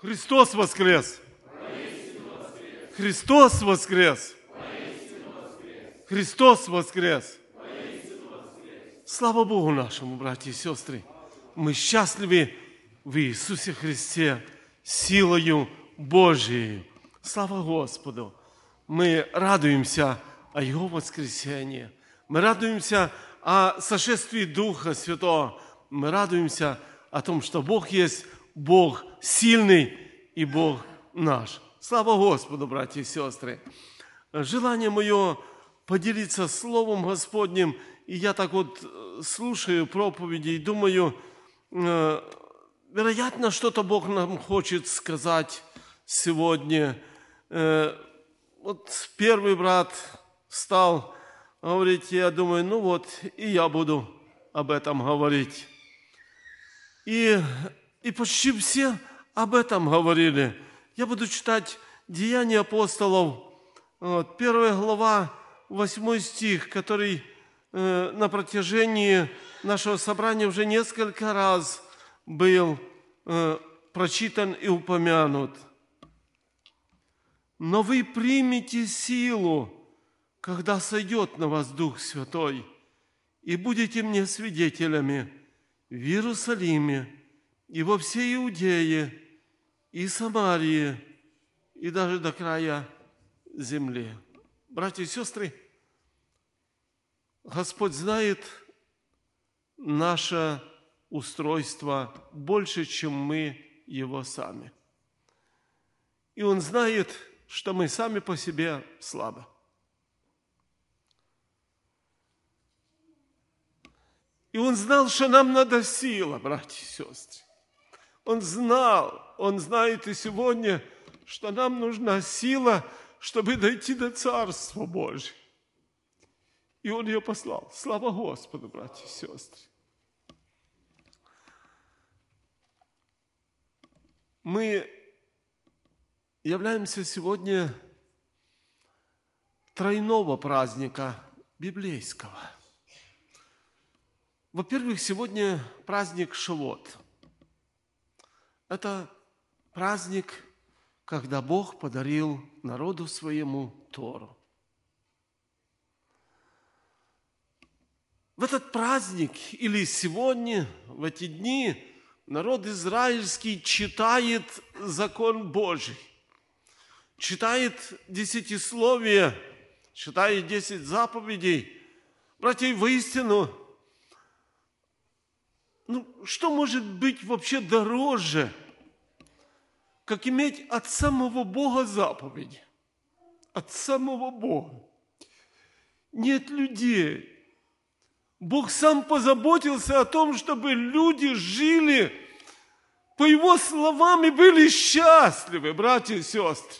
Христос воскрес! Христос воскрес! Христос воскрес! Слава Богу нашему, братья и сестры! Мы счастливы в Иисусе Христе силою Божией. Слава Господу! Мы радуемся о Его воскресении. Мы радуемся о сошествии Духа Святого. Мы радуемся о том, что Бог есть Бог сильный и Бог наш. Слава Господу, братья и сестры! Желание мое поделиться Словом Господним, и я так вот слушаю проповеди и думаю, вероятно, что-то Бог нам хочет сказать сегодня. Вот первый брат встал говорить, я думаю, ну вот, и я буду об этом говорить. И почти все об этом говорили. Я буду читать Деяния апостолов, 1 глава, 8 стих, который на протяжении нашего собрания уже несколько раз был прочитан и упомянут. «Но вы примете силу, когда сойдет на вас Дух Святой, и будете мне свидетелями в Иерусалиме и во всей Иудее и Самарии, и даже до края земли». Братья и сестры, Господь знает наше устройство больше, чем мы Его сами. И Он знает, что мы сами по себе слабы. И Он знал, что нам надо сила, братья и сестры. Он знает и сегодня, что нам нужна сила, чтобы дойти до Царства Божьего. И Он ее послал. Слава Господу, братья и сестры. Мы являемся сегодня тройного праздника библейского. Во-первых, сегодня праздник Шавуот. Это праздник, когда Бог подарил народу своему Тору. В этот праздник или сегодня, в эти дни, народ израильский читает закон Божий, читает десятисловие, читает 10 заповедей. Братья, воистину, что может быть вообще дороже, как иметь от самого Бога заповеди? От самого Бога. Нет людей. Бог сам позаботился о том, чтобы люди жили, по Его словам, и были счастливы, братья и сестры.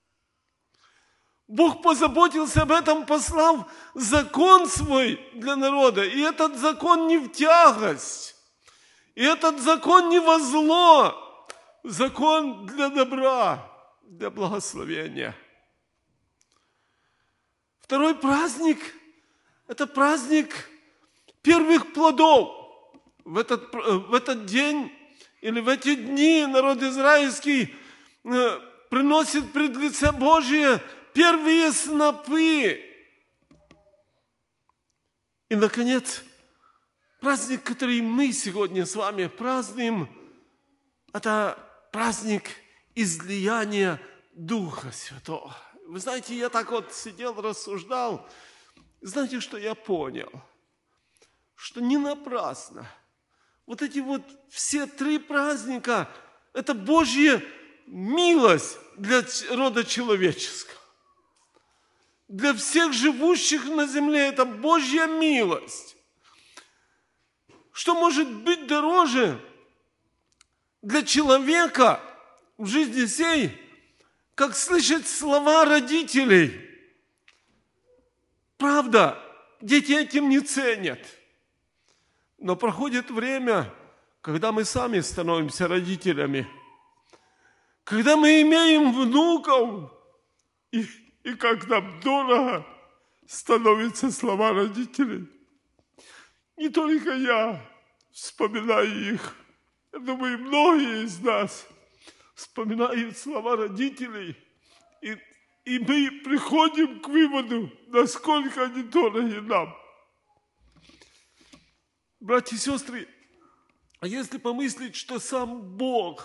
Бог позаботился об этом, послав закон свой для народа. И этот закон не в тягость. И этот закон не во зло. Закон для добра, для благословения. Второй праздник – это праздник первых плодов. В этот день или в эти дни народ израильский приносит пред лице Божие первые снопы. И, наконец, праздник, который мы сегодня с вами празднуем, это праздник излияния Духа Святого. Вы знаете, я так вот сидел, рассуждал. Знаете, что я понял? Что не напрасно. Вот эти вот все 3 праздника – это Божья милость для рода человеческого. Для всех живущих на земле это Божья милость. Что может быть дороже для человека в жизни сей, как слышать слова родителей? Правда, дети этим не ценят. Но проходит время, когда мы сами становимся родителями, когда мы имеем внуков, и как нам дорого становятся слова родителей. Не только я вспоминаю их. Я думаю, многие из нас вспоминаю слова родителей, и мы приходим к выводу, насколько они дороги нам. Братья и сестры, а если помыслить, что сам Бог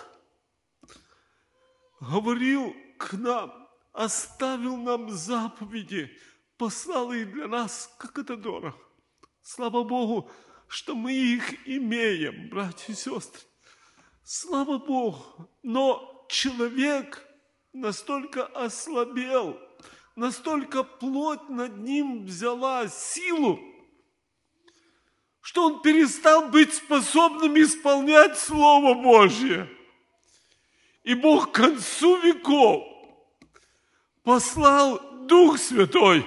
говорил к нам, оставил нам заповеди, послал их для нас, как это дорого. Слава Богу, что мы их имеем, братья и сестры. Слава Богу, но человек настолько ослабел, настолько плоть над ним взяла силу, что он перестал быть способным исполнять Слово Божье. И Бог к концу веков послал Дух Святой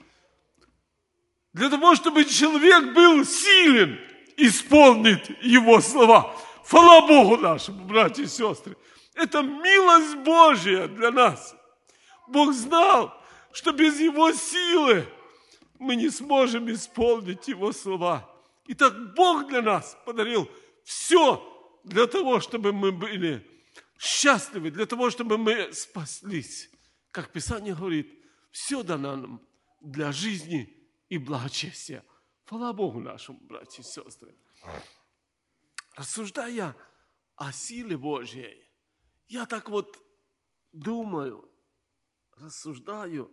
для того, чтобы человек был силен исполнить Его слова. Хвала Богу нашему, братья и сестры. Это милость Божья для нас. Бог знал, что без Его силы мы не сможем исполнить Его слова. Итак, Бог для нас подарил все для того, чтобы мы были счастливы, для того, чтобы мы спаслись. Как Писание говорит, все дано нам для жизни и благочестия. Хвала Богу нашему, братья и сестры. Рассуждая о силе Божьей, я так вот думаю, рассуждаю.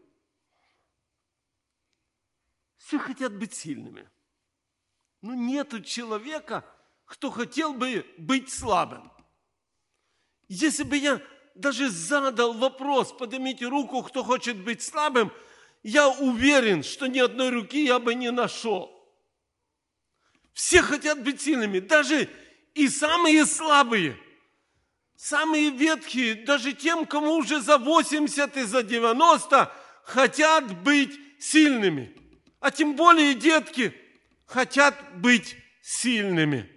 Все хотят быть сильными. Но нету человека, кто хотел бы быть слабым. Если бы я даже задал вопрос, поднимите руку, кто хочет быть слабым, я уверен, что ни одной руки я бы не нашел. Все хотят быть сильными, даже и самые слабые, самые ветхие, даже тем, кому уже за 80 и за 90, хотят быть сильными. А тем более детки хотят быть сильными.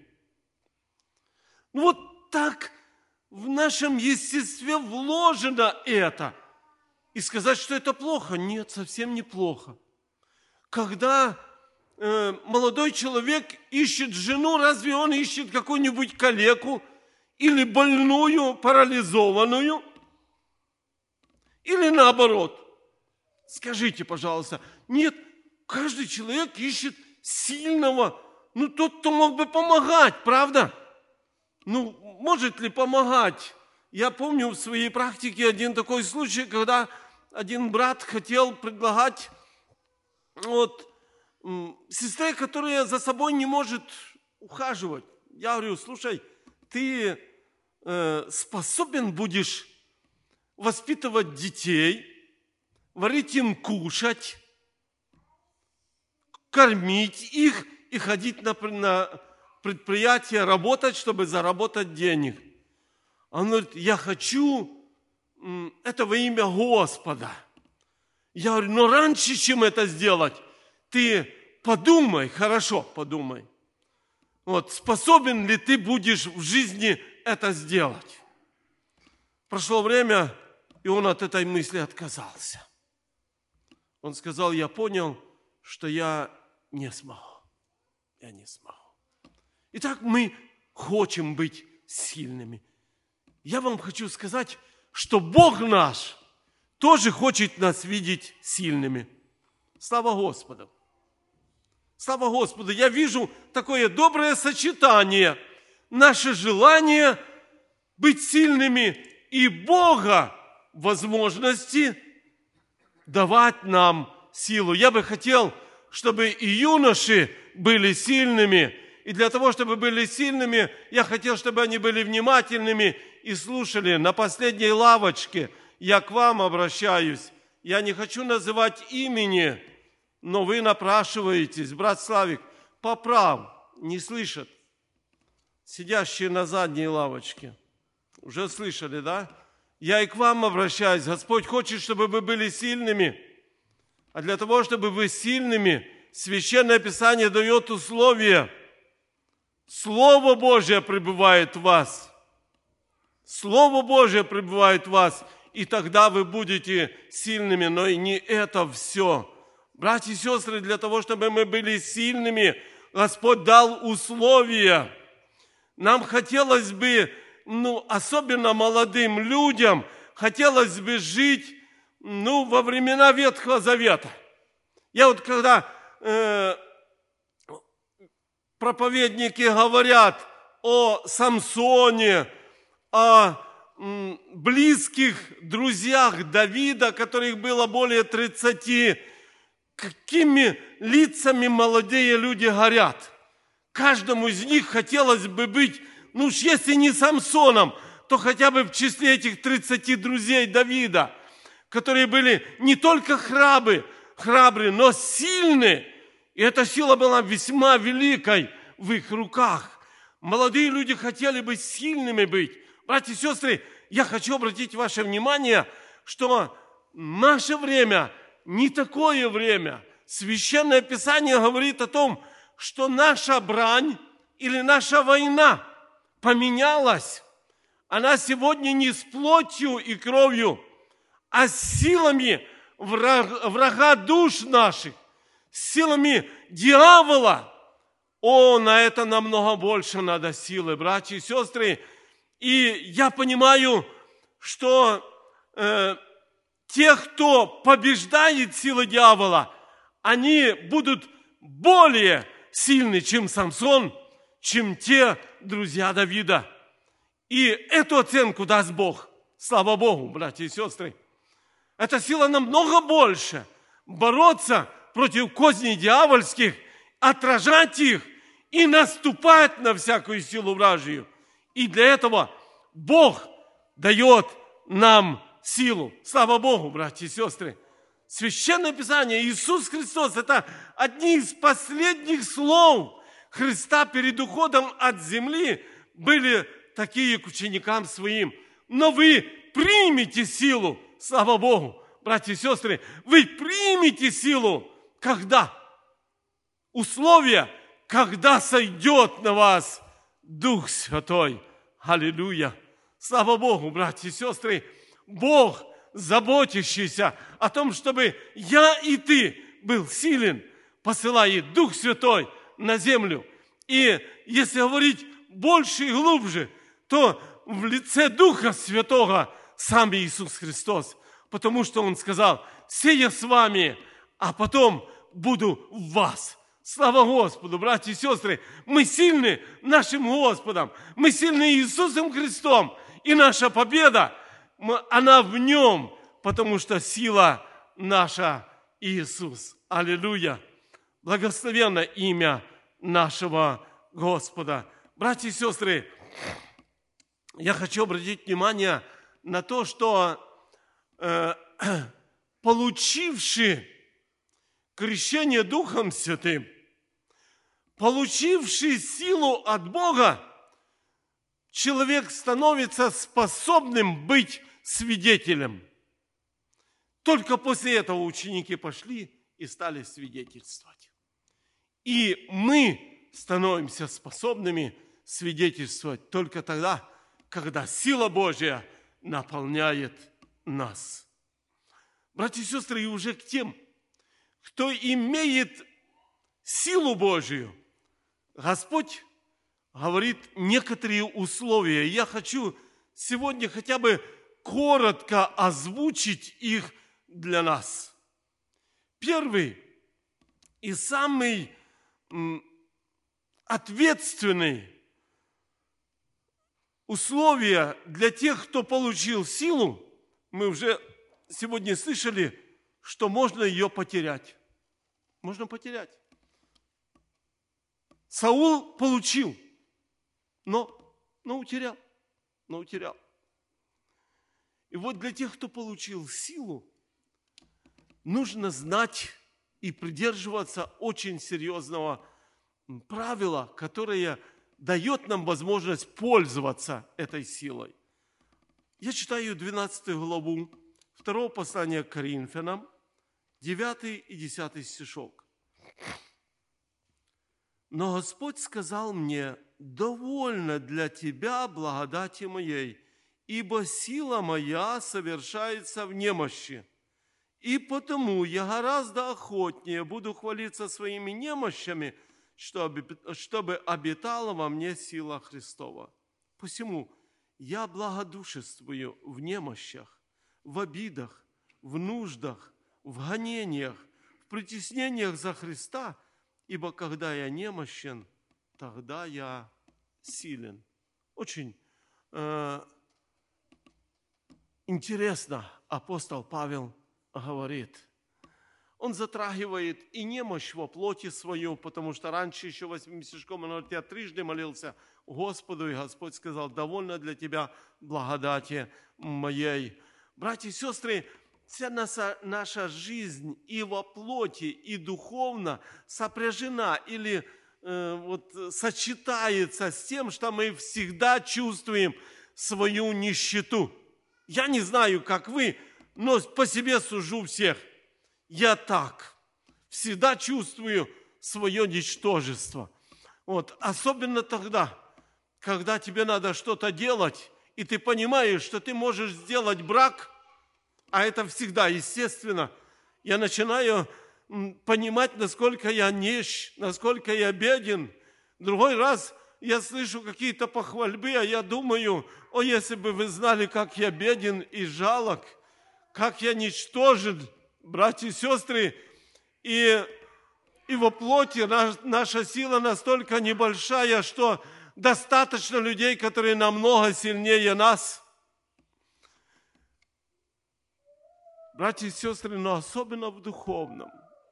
Вот так в нашем естестве вложено это. И сказать, что это плохо? Нет, совсем не плохо. Когда молодой человек ищет жену, разве он ищет какую-нибудь калеку или больную, парализованную? Или наоборот? Скажите, пожалуйста. Нет, каждый человек ищет сильного, тот, кто мог бы помогать, правда? Может ли помогать? Я помню в своей практике один такой случай, когда один брат хотел предлагать сестре, которая за собой не может ухаживать. Я говорю, слушай, ты способен будешь воспитывать детей, варить им кушать, кормить их и ходить на предприятие, работать, чтобы заработать денег. Он говорит, я хочу это во имя Господа. Я говорю, но раньше, чем это сделать, ты подумай, хорошо подумай. Способен ли ты будешь в жизни это сделать? Прошло время, и он от этой мысли отказался. Он сказал, я понял, что я не смогу. Я не смогу. Итак, мы хотим быть сильными. Я вам хочу сказать, что Бог наш тоже хочет нас видеть сильными. Слава Господу! Слава Господу! Я вижу такое доброе сочетание. Наше желание быть сильными и Бога возможности давать нам силу. Я бы хотел, чтобы и юноши были сильными. И для того, чтобы были сильными, я хотел, чтобы они были внимательными и слушали. На последней лавочке я к вам обращаюсь. Я не хочу называть имени, но вы напрашиваетесь. Брат Славик, поправ, не слышат. Сидящие на задней лавочке. Уже слышали, да? Я и к вам обращаюсь. Господь хочет, чтобы вы были сильными. А для того, чтобы вы сильными, Священное Писание дает условия. Слово Божие пребывает в вас. Слово Божие пребывает в вас, и тогда вы будете сильными. Но и не это все. Братья и сестры, для того, чтобы мы были сильными, Господь дал условия. Нам хотелось бы особенно молодым людям хотелось бы жить, во времена Ветхого Завета. Я вот когда проповедники говорят о Самсоне, о близких друзьях Давида, которых было более 30, какими лицами молодые люди горят. Каждому из них хотелось бы быть, если не Самсоном, то хотя бы в числе этих 30 друзей Давида, которые были не только храбры, но сильны. И эта сила была весьма великой в их руках. Молодые люди хотели бы сильными быть. Братья и сестры, я хочу обратить ваше внимание, что наше время не такое время. Священное Писание говорит о том, что наша брань или наша война поменялась. Она сегодня не с плотью и кровью, а с силами врага душ наших, с силами дьявола. На это намного больше надо силы, братья и сестры. И я понимаю, что те, кто побеждает силы дьявола, они будут более сильны, чем Самсон, чем те друзья Давида. И эту оценку даст Бог. Слава Богу, братья и сестры. Эта сила намного больше. Бороться против козней дьявольских, отражать их и наступать на всякую силу вражью. И для этого Бог дает нам силу. Слава Богу, братья и сестры. Священное Писание, Иисус Христос, это одни из последних слов Христа перед уходом от земли были такие к ученикам своим. Но вы примете силу. Слава Богу, братья и сестры, вы примете силу. Когда? Условия, когда сойдет на вас Дух Святой. Аллилуйя. Слава Богу, братья и сестры. Бог, заботящийся о том, чтобы я и ты был силен, посылает Дух Святой на землю. И если говорить больше и глубже, то в лице Духа Святого сам Иисус Христос. Потому что Он сказал: «Сея с вами, а потом буду в вас». Слава Господу, братья и сестры, мы сильны нашим Господом, мы сильны Иисусом Христом, и наша победа, она в Нем, потому что сила наша Иисус. Аллилуйя! Благословенно имя нашего Господа. Братья и сестры, я хочу обратить внимание на то, что получивший крещение Духом Святым, получивший силу от Бога, человек становится способным быть свидетелем. Только после этого ученики пошли и стали свидетельствовать. И мы становимся способными свидетельствовать только тогда, когда сила Божья наполняет нас. Братья и сестры, и уже к тем, кто имеет силу Божию, Господь говорит некоторые условия. Я хочу сегодня хотя бы коротко озвучить их для нас. Первый и самый ответственный условие для тех, кто получил силу, мы уже сегодня слышали, что можно ее потерять. Можно потерять. Саул получил, но утерял. И вот для тех, кто получил силу, нужно знать и придерживаться очень серьезного правила, которое дает нам возможность пользоваться этой силой. Я читаю 12 главу 2 послания к Коринфянам, 9 и 10 стишок. «Но Господь сказал мне: довольно для тебя благодати моей, ибо сила моя совершается в немощи. И потому я гораздо охотнее буду хвалиться своими немощами, чтобы обитала во мне сила Христова. Посему я благодушествую в немощах, в обидах, в нуждах, в гонениях, в притеснениях за Христа, ибо когда я немощен, тогда я силен». Очень интересно апостол Павел говорит. Он затрагивает и немощь во плоти свою, потому что раньше еще 8 стишком он говорит: «Я трижды молился Господу, и Господь сказал: довольно для тебя благодати моей». Братья и сестры, вся наша жизнь и во плоти, и духовно сопряжена или сочетается с тем, что мы всегда чувствуем свою нищету. Я не знаю, как вы, но по себе сужу всех. Я так всегда чувствую свое ничтожество. Особенно тогда, когда тебе надо что-то делать, и ты понимаешь, что ты можешь сделать брак, а это всегда естественно. Я начинаю понимать, насколько я нищ, насколько я беден. Другой раз я слышу какие-то похвальбы, а я думаю: о, если бы вы знали, как я беден и жалок, как я ничтожен, братья и сестры, и во плоти наша сила настолько небольшая, что достаточно людей, которые намного сильнее нас. Братья и сестры, но особенно в духовном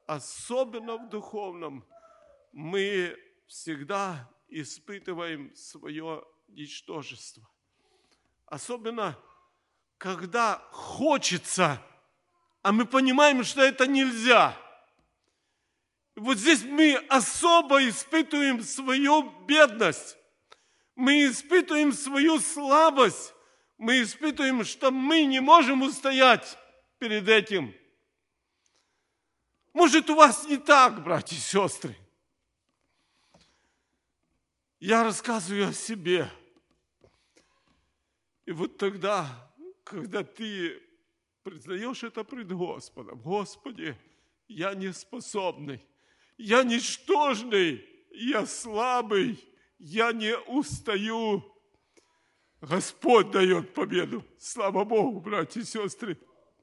мы всегда испытываем свое ничтожество. Особенно, когда хочется, а мы понимаем, что это нельзя. Вот здесь мы особо испытываем свою бедность, мы испытываем свою слабость, мы испытываем, что мы не можем устоять перед этим. Может, у вас не так, братья и сестры? Я рассказываю о себе. И вот тогда, когда ты признаешь это пред Господом: Господи, я неспособный, я ничтожный, я слабый, я не устаю. Господь дает победу. Слава Богу, братья и сестры.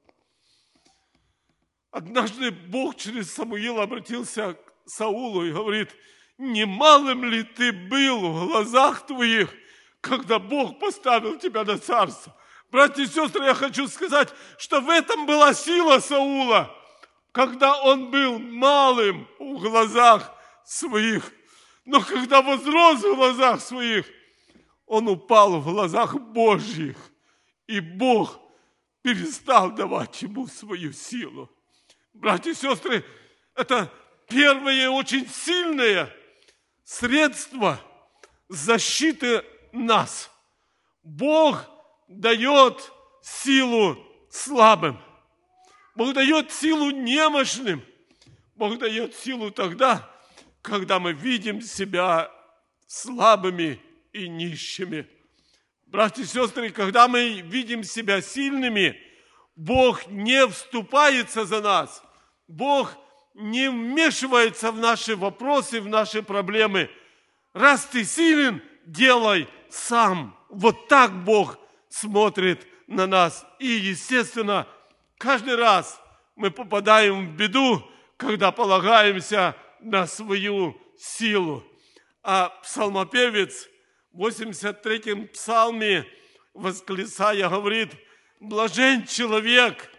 Однажды Бог через Самуила обратился к Саулу и говорит: немалым ли ты был в глазах твоих, когда Бог поставил тебя на царство? Братья и сестры, я хочу сказать, что в этом была сила Саула, когда он был малым в глазах своих. Но когда возрос в глазах своих, он упал в глазах Божьих, и Бог перестал давать ему свою силу. Братья и сестры, это первое очень сильное средство защиты нас. Бог дает силу слабым. Бог дает силу немощным. Бог дает силу тогда, когда мы видим себя слабыми и нищими. Братья и сестры, когда мы видим себя сильными, Бог не вступается за нас. Бог не вмешивается в наши вопросы, в наши проблемы. Раз ты силен, делай сам. Вот так Бог смотрит на нас. И, естественно, каждый раз мы попадаем в беду, когда полагаемся на свою силу. А псалмопевец в 83-м псалме, восклицая, говорит: блажен человек,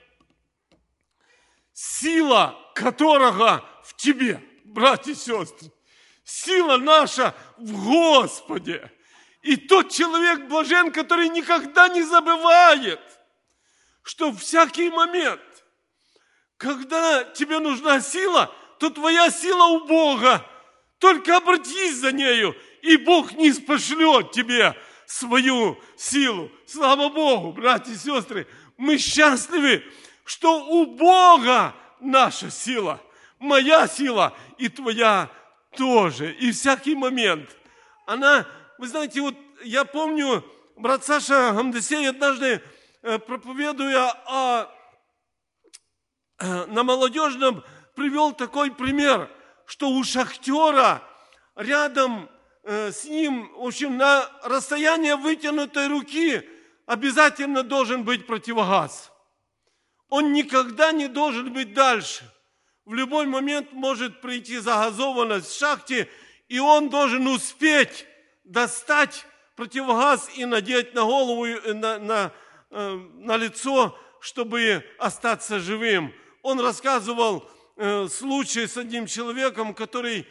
сила которого в тебе. Братья и сестры, сила наша в Господе. И тот человек блажен, который никогда не забывает, что в всякий момент, когда тебе нужна сила, то твоя сила у Бога. Только обратись за нею, и Бог не спошлет тебе свою силу. Слава Богу, братья и сестры, мы счастливы, что у Бога наша сила, моя сила и твоя тоже. И всякий момент. Она, вы знаете, вот я помню, брат Саша Гамдесей однажды, проповедуя на молодежном, привел такой пример, что у шахтера рядом с ним, в общем, на расстоянии вытянутой руки обязательно должен быть противогаз. Он никогда не должен быть дальше. В любой момент может прийти загазованность в шахте, и он должен успеть достать противогаз и надеть на голову, на лицо, чтобы остаться живым. Он рассказывал случай с одним человеком, который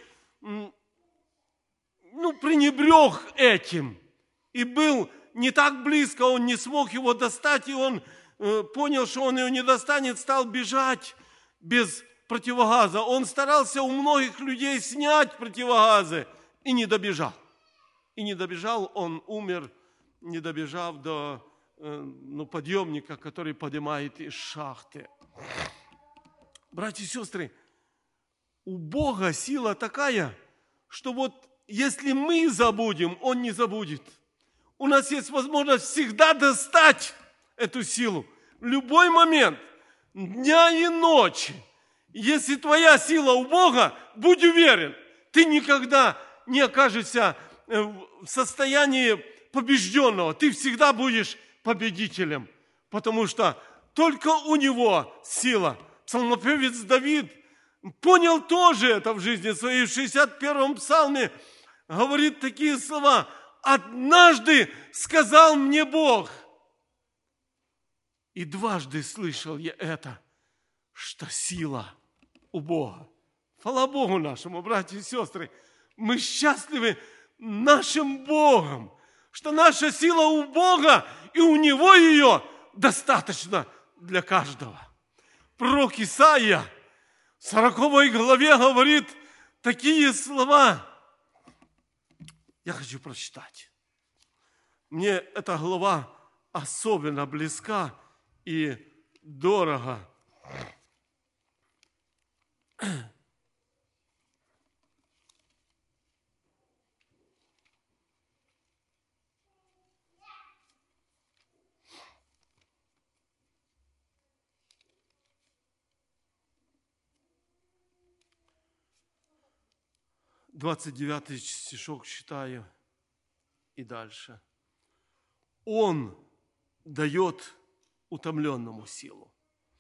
пренебрег этим и был не так близко, он не смог его достать, и он понял, что он его не достанет, стал бежать без противогаза. Он старался у многих людей снять противогазы и не добежал. И не добежал, он умер, не добежав до подъемника, который поднимает из шахты. Братья и сестры, у Бога сила такая, что вот если мы забудем, Он не забудет. У нас есть возможность всегда достать эту силу. В любой момент, дня и ночи. Если твоя сила у Бога, будь уверен, ты никогда не окажешься в состоянии побежденного. Ты всегда будешь победителем, потому что только у Него сила. Псалмопевец Давид понял тоже это в жизни своей. В 61-м псалме говорит такие слова: «Однажды сказал мне Бог, и дважды слышал я это, что сила у Бога». Хвала Богу нашему, братья и сестры, мы счастливы нашим Богом, что наша сила у Бога, и у Него ее достаточно для каждого. Пророк Исаия в 40 главе говорит такие слова. Я хочу прочитать. Мне эта глава особенно близка и дорого. Двадцать 29-й стишок читаю и дальше. Он дает утомленному силу,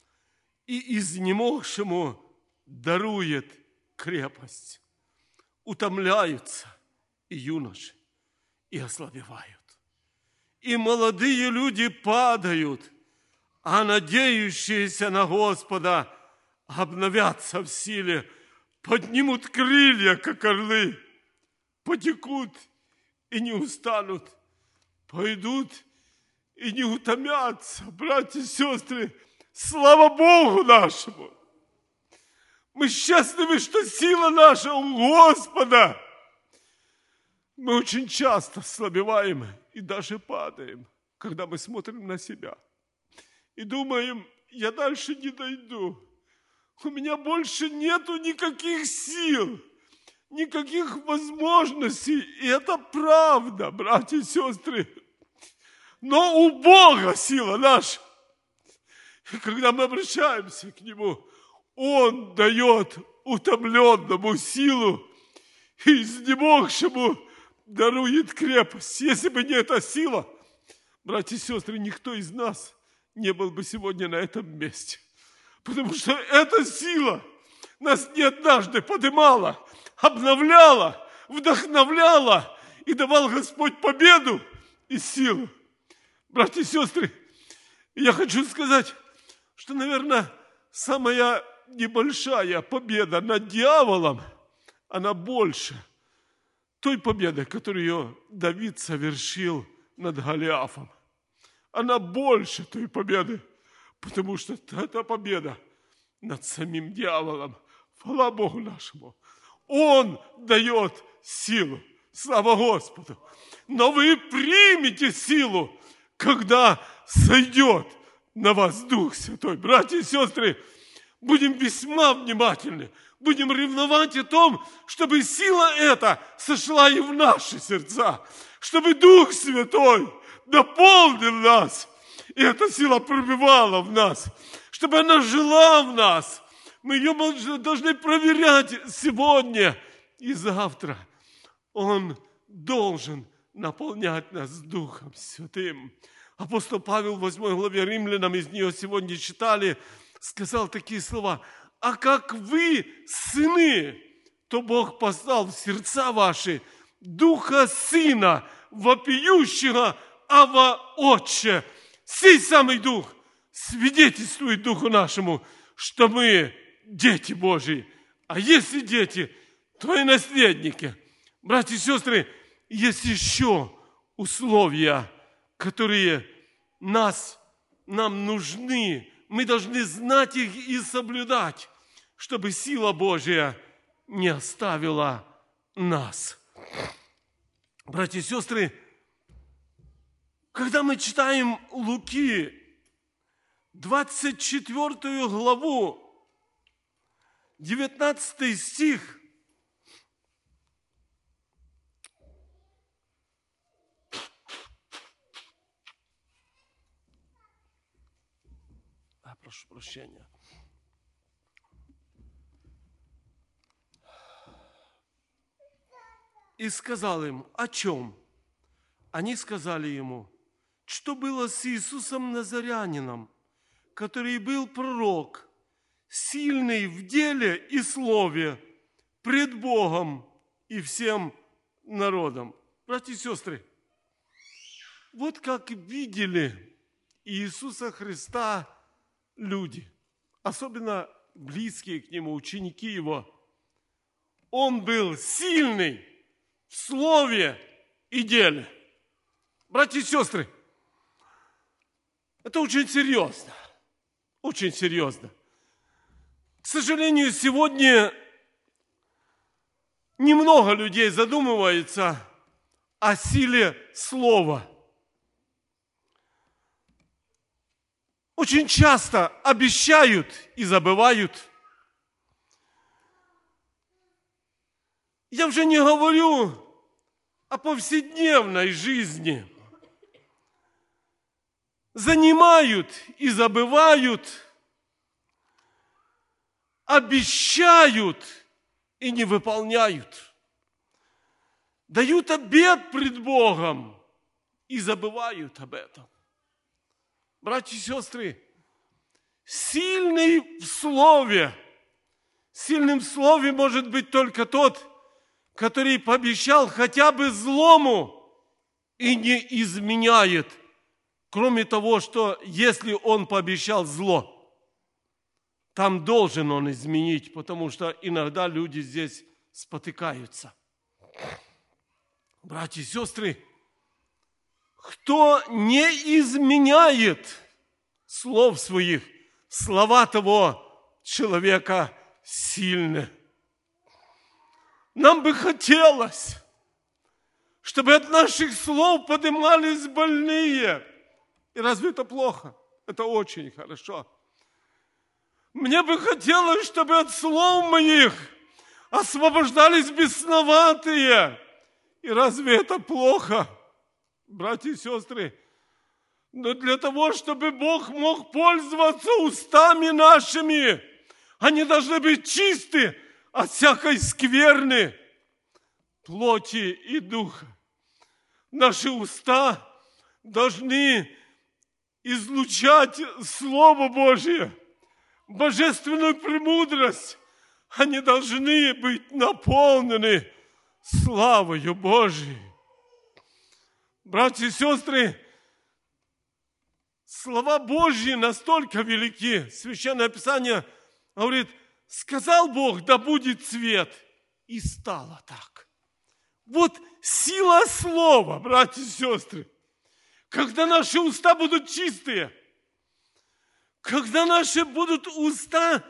и изнемогшему дарует крепость. Утомляются и юноши, и ослабевают. И молодые люди падают, а надеющиеся на Господа обновятся в силе, поднимут крылья, как орлы, потекут и не устанут, пойдут и не утомятся. Братья и сестры, слава Богу нашему! Мы счастливы, что сила наша у Господа. Мы очень часто слабеваем и даже падаем, когда мы смотрим на себя и думаем: я дальше не дойду. У меня больше нету никаких сил, никаких возможностей. И это правда, братья и сестры. Но у Бога сила наша. И когда мы обращаемся к Нему, Он дает утомленному силу и изнемогшему дарует крепость. Если бы не эта сила, братья и сестры, никто из нас не был бы сегодня на этом месте. Потому что эта сила нас не однажды поднимала, обновляла, вдохновляла и давал Господь победу и силу. Братья и сестры, я хочу сказать, что, наверное, самая небольшая победа над дьяволом, она больше той победы, которую Давид совершил над Голиафом. Она больше той победы, потому что это победа над самим дьяволом. Хвала Богу нашему. Он дает силу. Слава Господу. Но вы примете силу, когда сойдет на вас Дух Святой. Братья и сестры, будем весьма внимательны. Будем ревновать о том, чтобы сила эта сошла и в наши сердца. Чтобы Дух Святой наполнил нас. И эта сила пробивала в нас, чтобы она жила в нас. Мы ее должны проверять сегодня и завтра. Он должен наполнять нас Духом Святым. Апостол Павел в 8 главе Римлянам, из нее сегодня читали, сказал такие слова: «А как вы сыны, то Бог послал в сердца ваши Духа Сына, вопиющего: Ава, Отче». Сей самый Дух свидетельствует Духу нашему, что мы дети Божьи. А если дети, то и наследники. Братья и сестры, есть еще условия, которые нам нужны. Мы должны знать их и соблюдать, чтобы сила Божья не оставила нас. Братья и сестры, когда мы читаем Луки, 24 главу, 19 стих, прошу прощения. И сказал им: о чем? Они сказали ему: что было с Иисусом Назарянином, который был пророк, сильный в деле и слове пред Богом и всем народом. Братья и сестры, вот как видели Иисуса Христа люди, особенно близкие к Нему, ученики Его. Он был сильный в слове и деле. Братья и сестры, это очень серьезно. Очень серьезно. К сожалению, сегодня немного людей задумывается о силе слова. Очень часто обещают и забывают. Я уже не говорю о повседневной жизни. Занимают и забывают, обещают и не выполняют. Дают обет пред Богом и забывают об этом. Братья и сестры, сильный в слове, сильным в слове может быть только тот, который пообещал хотя бы злому и не изменяет. Кроме того, что если он пообещал зло, там должен он изменить, потому что иногда люди здесь спотыкаются. Братья и сестры, кто не изменяет слов своих, слова того человека сильны. Нам бы хотелось, чтобы от наших слов поднимались больные. И разве это плохо? Это очень хорошо. Мне бы хотелось, чтобы от слов моих освобождались бесноватые. И разве это плохо? Братья и сестры, но для того, чтобы Бог мог пользоваться устами нашими, они должны быть чисты от всякой скверны, плоти и духа. Наши уста должны излучать Слово Божие, божественную премудрость. Они должны быть наполнены славою Божией. Братья и сестры, слова Божьи настолько велики. Священное Писание говорит: сказал Бог, да будет свет. И стало так. Вот сила слова, братья и сестры. Когда наши уста будут чистые, когда наши будут уста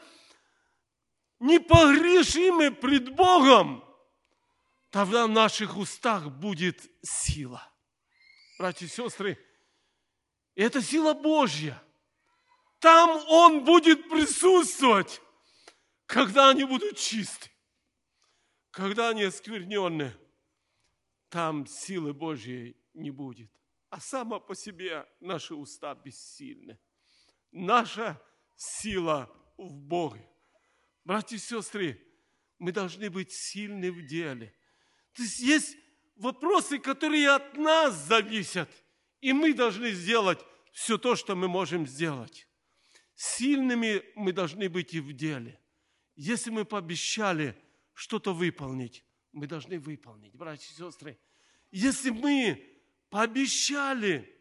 непогрешимы пред Богом, тогда в наших устах будет сила. Братья и сестры, это сила Божья. Там Он будет присутствовать, когда они будут чисты. Когда они оскверненные, там силы Божьей не будет. А само по себе наши уста бессильны. Наша сила в Боге. Братья и сестры, мы должны быть сильны в деле. То есть вопросы, которые от нас зависят. И мы должны сделать все то, что мы можем сделать. Сильными мы должны быть и в деле. Если мы пообещали что-то выполнить, мы должны выполнить, братья и сестры. Если мы пообещали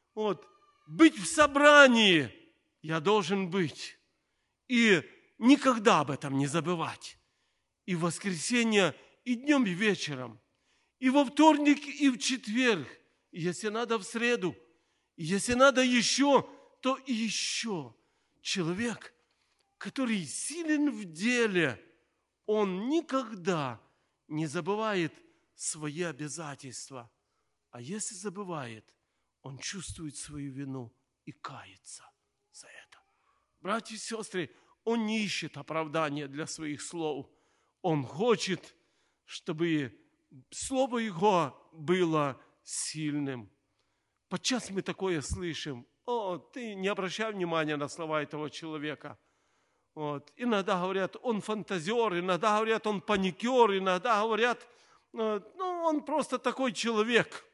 быть в собрании, я должен быть. И никогда об этом не забывать. И в воскресенье, и днем, и вечером. И во вторник, и в четверг. И если надо, в среду. И если надо еще, то и еще. Человек, который силен в деле, он никогда не забывает свои обязательства. А если забывает, он чувствует свою вину и кается за это. Братья и сестры, он не ищет оправдания для своих слов. Он хочет, чтобы слово его было сильным. Подчас мы такое слышим. Ты не обращай внимания на слова этого человека. Иногда говорят, он фантазер, иногда говорят, он паникер, иногда говорят, он просто такой человек.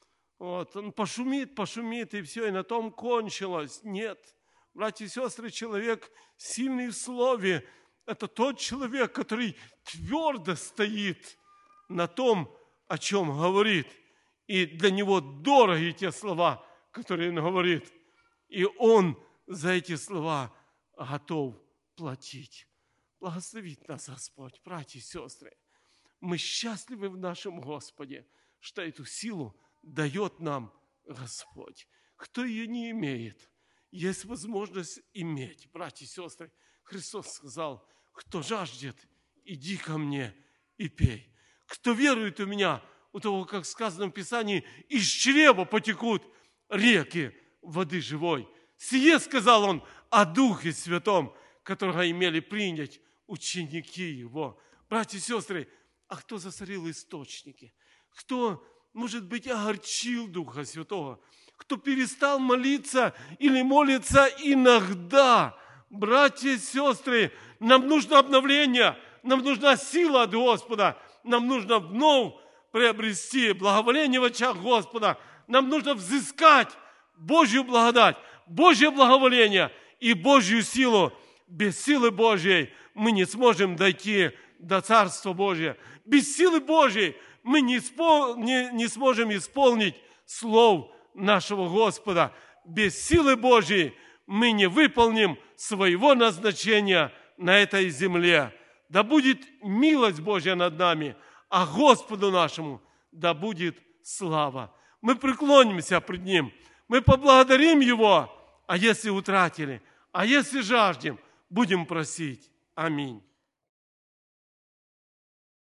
Он пошумит, и все, и на том кончилось. Нет, братья и сестры, человек сильный в слове. Это тот человек, который твердо стоит на том, о чем говорит. И для него дороги те слова, которые он говорит. И он за эти слова готов платить. Благословит нас Господь, братья и сестры. Мы счастливы в нашем Господе, что эту силу дает нам Господь. Кто ее не имеет, есть возможность иметь. Братья и сестры, Христос сказал, кто жаждет, иди ко мне и пей. Кто верует в меня, у того, как сказано в Писании, из чрева потекут реки воды живой. Сие сказал он о Духе Святом, которого имели принять ученики его. Братья и сестры, а кто засорил источники? Кто, может быть, огорчил Духа Святого? Кто перестал молиться или молится иногда? Братья и сестры, нам нужно обновление, нам нужна сила от Господа, нам нужно вновь приобрести благоволение в очах Господа, нам нужно взыскать Божью благодать, Божье благоволение и Божью силу. Без силы Божьей мы не сможем дойти до Царства Божия. Без силы Божьей мы не сможем исполнить слов нашего Господа. Без силы Божьей мы не выполним своего назначения на этой земле. Да будет милость Божья над нами, а Господу нашему да будет слава. Мы преклонимся пред Ним, мы поблагодарим Его, а если утратили, а если жаждем, будем просить. Аминь.